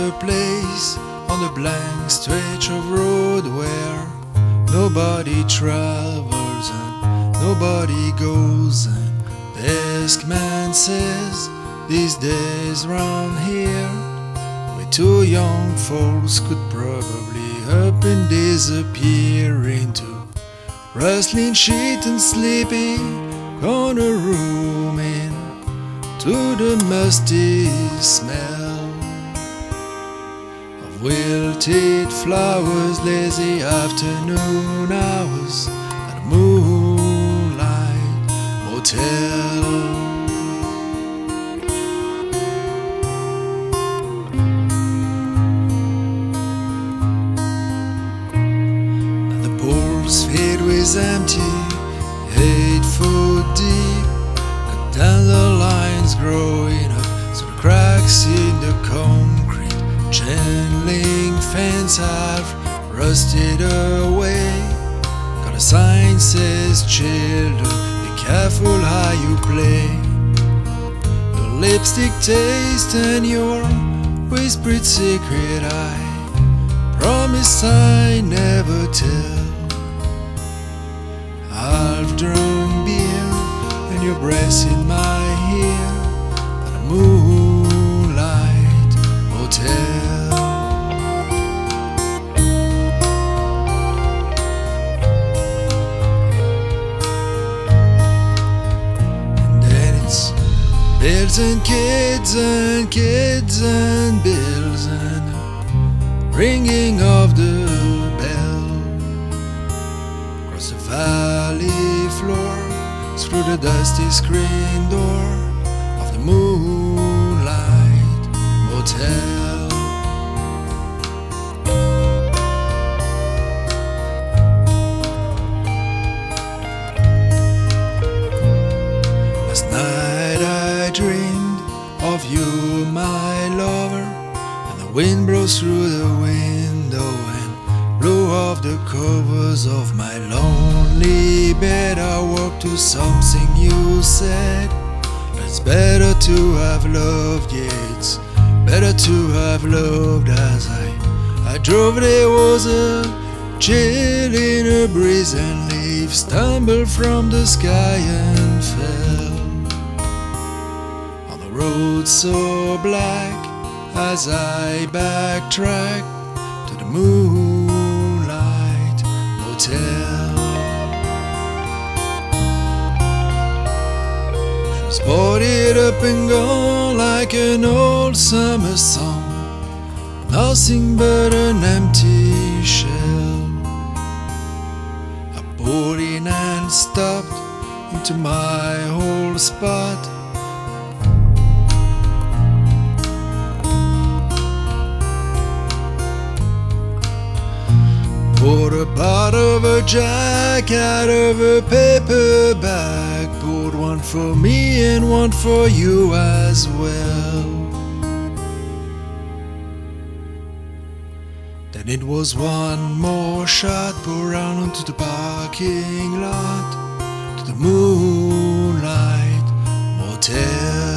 a place on a blank stretch of road where nobody travels and nobody goes, and desk man says these days round here we two young folks could probably up and disappear into rustling sheet and sleepy corner room into the musty smell of wilted flowers, lazy afternoon hours at a moonlight motel. Filled with empty, 8 foot deep, and dandelions growing up through the cracks in the concrete. Chain link fence half rusted away. Got a sign says, "Children, be careful how you play." Your lipstick taste and your whispered secret, I promise I never tell. Half-drunk beer and your breath in my ear at a moonlight hotel. And then it's bills and kids and bills and ringing of the bell across the valley floor, through the dusty screen door of the moonlight motel. Last night I dreamed of you, my lover, and the wind blows through the window and blew off the covers of my lonely bed. I woke to something you said. It's better to have loved, yeah, it's better to have loved. As I drove, there was a chill in a breeze, and leaves stumbled from the sky and fell on the road so black as I backtracked to the moonlight motel. She was boarded up and gone like an old summer song, nothing but an empty shell. I pulled in and stopped into my old spot. Poured a part of a jack out of a paper bag, poured one for me and one for you as well. Then it was one more shot, pour out onto the parking lot, to the moonlight motel.